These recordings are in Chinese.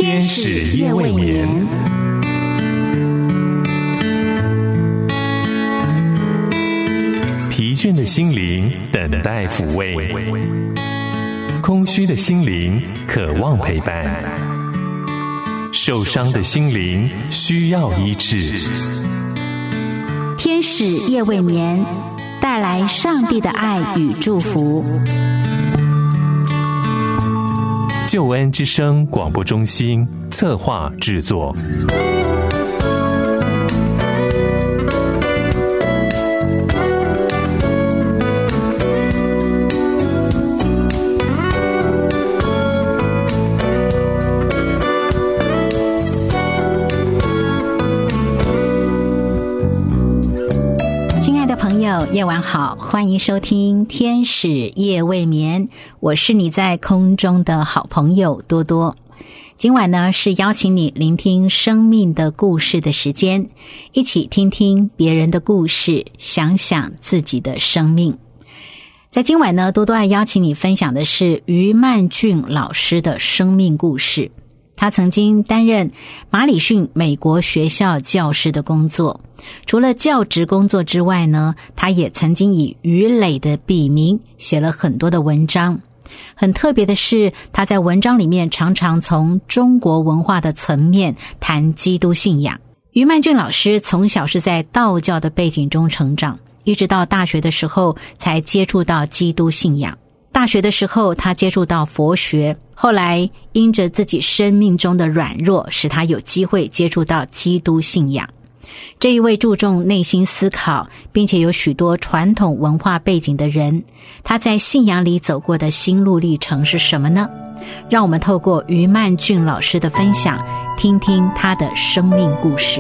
天使夜未眠，疲倦的心灵等待抚慰，空虚的心灵渴望陪伴，受伤的心灵需要医治。 天使夜未眠，带来上帝的爱与祝福。 救恩之声广播中心策划制作。 夜晚好，欢迎收听天使夜未眠，我是你在空中的好朋友多多。今晚呢，是邀请你聆听生命的故事的时间，一起听听别人的故事，想想自己的生命。在今晚呢，多多爱邀请你分享的是于曼俊老师的生命故事。他曾经担任马里逊美国学校教师的工作，除了教职工作之外呢，他也曾经以于磊的笔名写了很多的文章。很特别的是，他在文章里面常常从中国文化的层面谈基督信仰。于曼俊老师从小是在道教的背景中成长，一直到大学的时候才接触到基督信仰。大学的时候他接触到佛学，后来因着自己生命中的软弱，使他有机会接触到基督信仰。这一位注重内心思考并且有许多传统文化背景的人，他在信仰里走过的心路历程是什么呢？让我们透过于曼俊老师的分享，听听他的生命故事。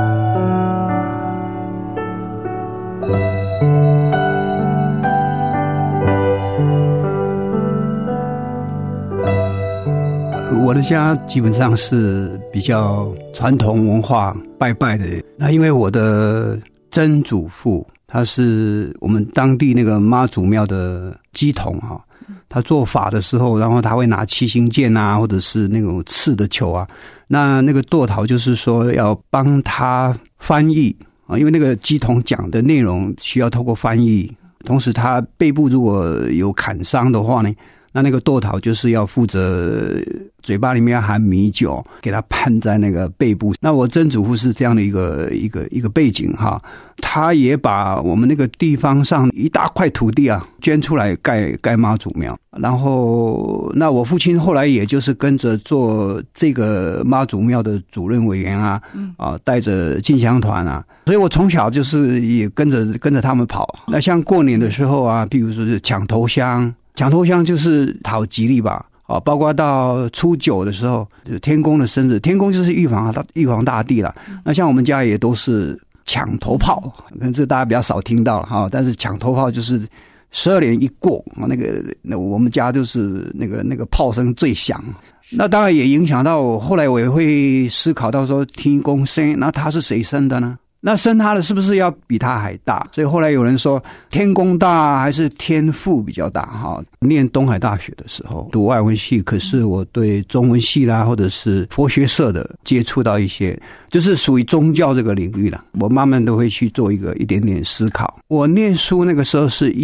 我的家基本上是比较传统文化拜拜的。那因为我的曾祖父他是我们当地那个妈祖庙的乩童哈，他做法的时候，然后他会拿七星剑啊，或者是那种刺的球啊。那个舵头就是说要帮他翻译啊，因为那个乩童讲的内容需要透过翻译。同时他背部如果有砍伤的话呢，那个舵头就是要负责嘴巴里面要含米酒，给它喷在那个背部。那我曾祖父是这样的一个背景哈，他也把我们那个地方上一大块土地啊捐出来盖妈祖庙。然后那我父亲后来也就是跟着做这个妈祖庙的主任委员啊，带着进香团啊，所以我从小就是也跟着他们跑。那像过年的时候啊，比如说是抢头香就是讨吉利吧，包括到初9的时候，天公的生日，天公就是玉皇大帝啦。那像我们家也都是抢头炮，可能这大家比较少听到哈，但是抢头炮就是12点一过，那我们家就是那个炮声最响。那当然也影响到我，后来我也会思考到说，天公生，那他是谁生的呢？那生他的是不是要比他还大？所以后来有人说天公大还是天父比较大哈。念东海大学的时候读外文系，可是我对中文系啦或者是佛学社的接触到一些就是属于宗教这个领域啦，我慢慢都会去做一点点思考。我念书那个时候是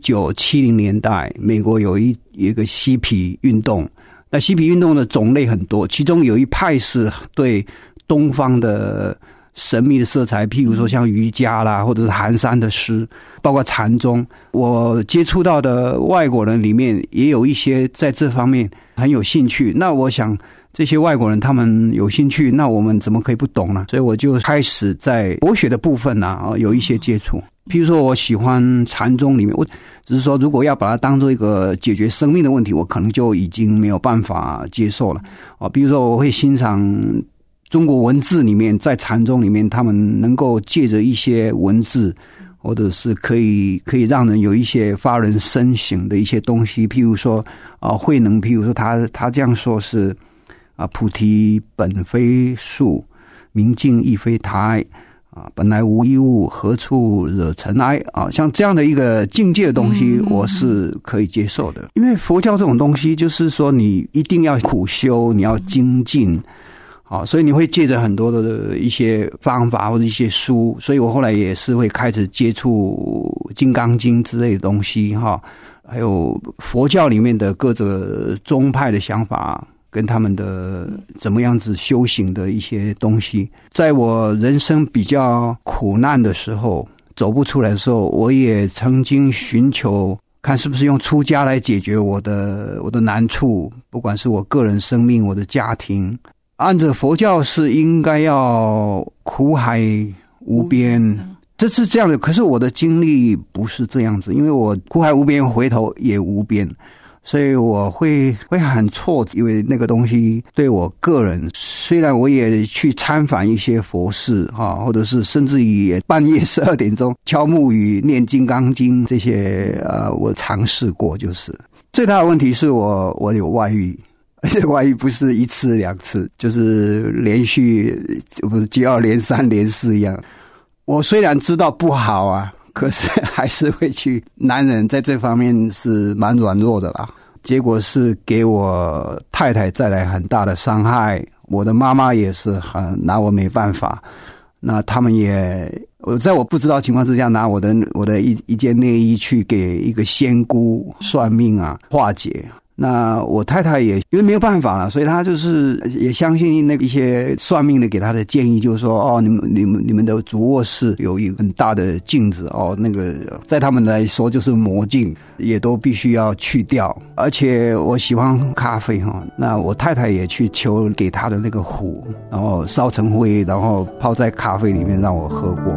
1970年代，美国有一个嬉皮运动。那嬉皮运动的种类很多，其中有一派是对东方的神秘的色彩，譬如说像瑜伽啦，或者是寒山的诗，包括禅宗。我接触到的外国人里面也有一些在这方面很有兴趣。那我想这些外国人他们有兴趣，那我们怎么可以不懂呢？所以我就开始在佛学的部分啊有一些接触。譬如说我喜欢禅宗里面，我只是说如果要把它当做一个解决生命的问题，我可能就已经没有办法接受了。比如说我会欣赏中国文字里面，在禅宗里面他们能够借着一些文字或者是可以让人有一些发人深省的一些东西，譬如说慧能，譬如说他这样说是菩提本非树，明镜亦非台， 本来无一物，何处惹尘埃啊，像这样的一个境界的东西，我是可以接受的。因为佛教这种东西，就是说你一定要苦修，你要精进。所以你会借着很多的一些方法或者一些书，所以我后来也是会开始接触《金刚经》之类的东西还有佛教里面的各个宗派的想法跟他们的怎么样子修行的一些东西。在我人生比较苦难的时候，走不出来的时候，我也曾经寻求看是不是用出家来解决我的难处，不管是我个人生命，我的家庭。按着佛教是应该要苦海无边，这是这样的。可是我的经历不是这样子，因为我苦海无边，回头也无边，所以我会很挫折。因为那个东西对我个人，虽然我也去参访一些佛事或者是甚至于半夜12点钟敲木鱼念金刚经这些我尝试过。就是最大的问题是我有外遇。而且外遇不是一次两次，就是连续，不是接二连三连四一样。我虽然知道不好啊，可是还是会去。男人在这方面是蛮软弱的啦。结果是给我太太带来很大的伤害，我的妈妈也是很拿我没办法。那他们也在我不知道情况之下，拿我的一件内衣去给一个仙姑算命化解。那我太太也因为没有办法了，所以她就是也相信那一些算命的给她的建议，就是说你们的主卧室有一个很大的镜子那个在他们来说就是魔镜，也都必须要去掉。而且我喜欢喝咖啡那我太太也去求给她的那个壶，然后烧成灰，然后泡在咖啡里面让我喝过。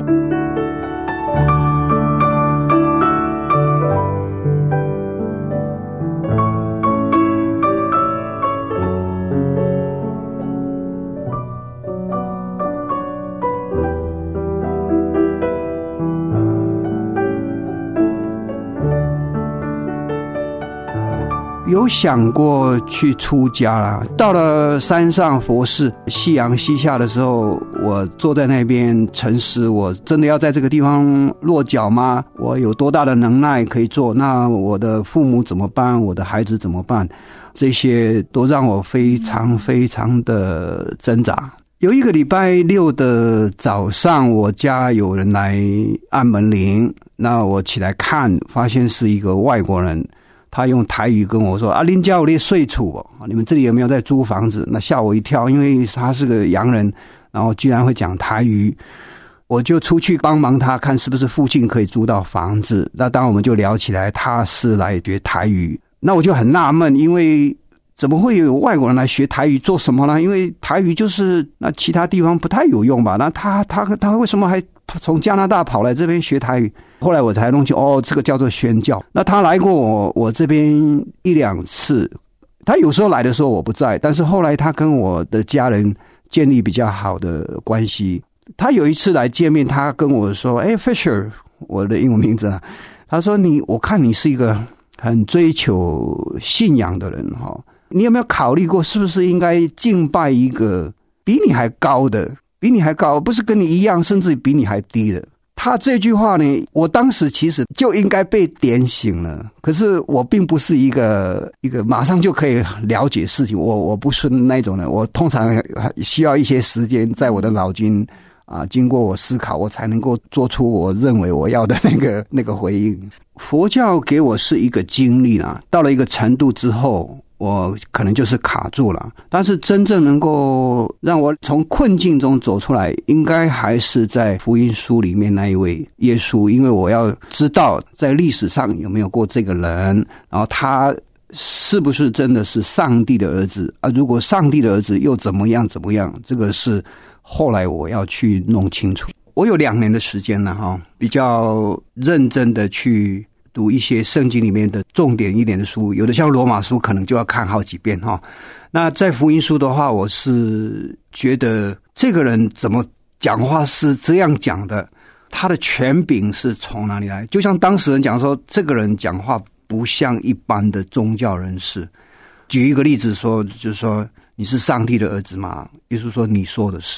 有想过去出家啦，到了山上佛寺，夕阳西下的时候，我坐在那边沉思，我真的要在这个地方落脚吗？我有多大的能耐可以做？那我的父母怎么办？我的孩子怎么办？这些都让我非常非常的挣扎。有一个礼拜六的早上，我家有人来按门铃，那我起来看，发现是一个外国人。他用台语跟我说恁家有咧睡厝你们这里有没有在租房子？那吓我一跳，因为他是个洋人，然后居然会讲台语。我就出去帮忙他看是不是附近可以租到房子。那当然我们就聊起来，他是来学台语。那我就很纳闷，因为怎么会有外国人来学台语做什么呢？因为台语就是那其他地方不太有用吧？那他为什么还从加拿大跑来这边学台语？后来我才弄清这个叫做宣教。那他来过我这边一两次，他有时候来的时候我不在，但是后来他跟我的家人建立比较好的关系。他有一次来见面，他跟我说Fisher， 我的英文名字他说我看你是一个很追求信仰的人你有没有考虑过是不是应该敬拜一个比你还高的，比你还高，不是跟你一样甚至比你还低的？他这句话呢，我当时其实就应该被点醒了。可是我并不是一个马上就可以了解事情，我不是那种人，我通常需要一些时间在我的脑筋经过我思考，我才能够做出我认为我要的那个回应。佛教给我是一个经历啦，到了一个程度之后，我可能就是卡住了。但是真正能够让我从困境中走出来，应该还是在福音书里面那一位耶稣。因为我要知道在历史上有没有过这个人，然后他是不是真的是上帝的儿子如果上帝的儿子又怎么样，这个是后来我要去弄清楚。我有2年的时间了比较认真的去读一些圣经里面的重点一点的书，有的像罗马书可能就要看好几遍那在福音书的话，我是觉得这个人怎么讲话是这样讲的，他的权柄是从哪里来？就像当事人讲说，这个人讲话不像一般的宗教人士。举一个例子说，就是说你是上帝的儿子吗？耶稣说你说的是。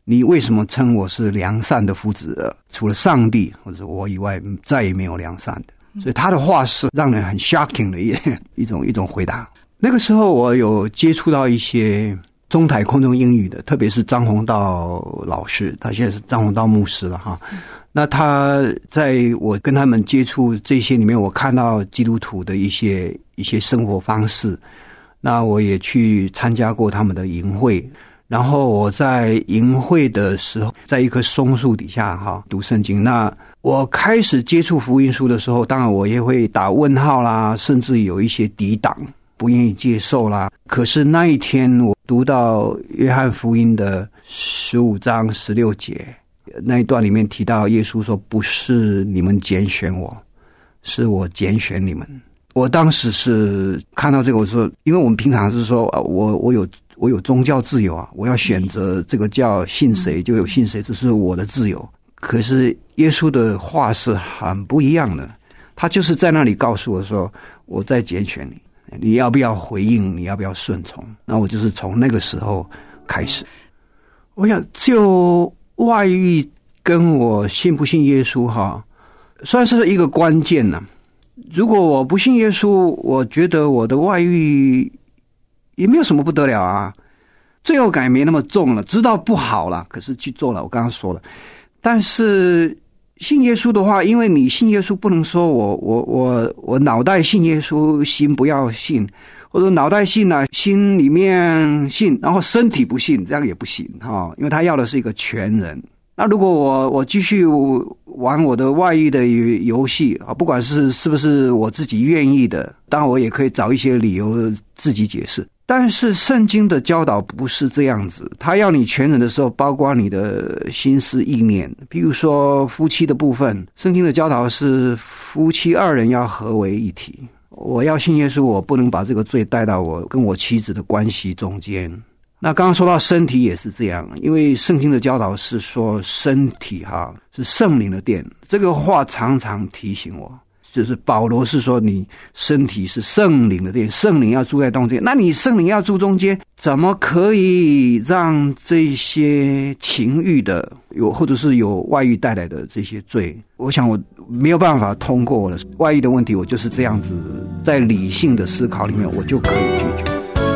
你为什么称我是良善的夫子？除了上帝或者我以外，再也没有良善的。所以他的话是让人很 shocking 的一种回答。那个时候我有接触到一些中台空中英语的，特别是张弘道老师，他现在是张弘道牧师了哈。那他在我跟他们接触这些里面，我看到基督徒的一些生活方式。那我也去参加过他们的营会，然后我在营会的时候，在一棵松树底下读圣经。那我开始接触福音书的时候，当然我也会打问号啦，甚至有一些抵挡，不愿意接受啦。可是那一天我读到约翰福音的15章16节，那一段里面提到耶稣说，不是你们拣选我，是我拣选你们。我当时是看到这个，我说，因为我们平常是说我有宗教自由啊，我要选择这个教信谁就有信谁，这是我的自由。可是耶稣的话是很不一样的，他就是在那里告诉我说，我在拣选你，你要不要回应，你要不要顺从。那我就是从那个时候开始，我想就外遇跟我信不信耶稣算是一个关键呢。如果我不信耶稣，我觉得我的外遇也没有什么不得了啊，罪恶感也没那么重了，知道不好了，可是去做了，我刚刚说了。但是信耶稣的话，因为你信耶稣不能说我脑袋信耶稣，心不要信，或者脑袋信啊，心里面信，然后身体不信，这样也不行因为他要的是一个全人。那如果我继续玩我的外遇的游戏不管是不是我自己愿意的，当然我也可以找一些理由自己解释。但是圣经的教导不是这样子，他要你全人的时候，包括你的心思意念。比如说夫妻的部分，圣经的教导是夫妻二人要合为一体。我要信耶稣，我不能把这个罪带到我跟我妻子的关系中间。那刚刚说到身体也是这样，因为圣经的教导是说身体是圣灵的殿，这个话常常提醒我，就是保罗是说你身体是圣灵的殿，圣灵要住在中间，那你圣灵要住中间，怎么可以让这些情欲的或者是有外遇带来的这些罪，我想我没有办法通过我的外遇的问题，我就是这样子在理性的思考里面我就可以解决。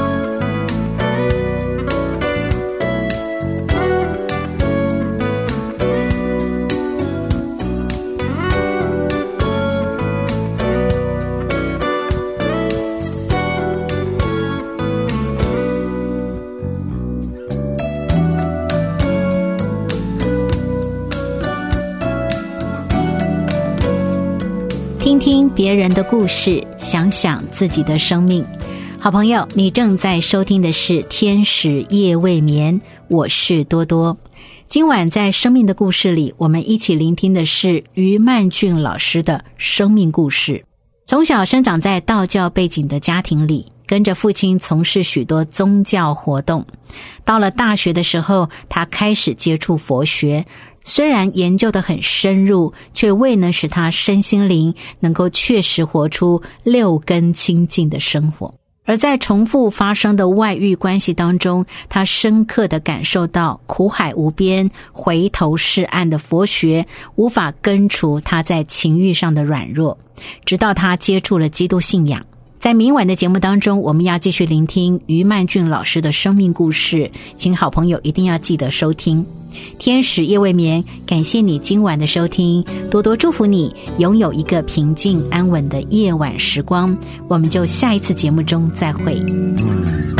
听听别人的故事，想想自己的生命。好朋友，你正在收听的是天使夜未眠，我是多多。今晚在生命的故事里，我们一起聆听的是于曼俊老师的生命故事。从小生长在道教背景的家庭里，跟着父亲从事许多宗教活动。到了大学的时候，他开始接触佛学，虽然研究得很深入，却未能使他身心灵能够确实活出六根清净的生活。而在重复发生的外遇关系当中，他深刻地感受到苦海无边、回头是岸的佛学无法根除他在情欲上的软弱，直到他接触了基督信仰。在明晚的节目当中，我们要继续聆听于曼俊老师的生命故事，请好朋友一定要记得收听。天使夜未眠，感谢你今晚的收听，多多祝福你拥有一个平静安稳的夜晚时光。我们就下一次节目中再会。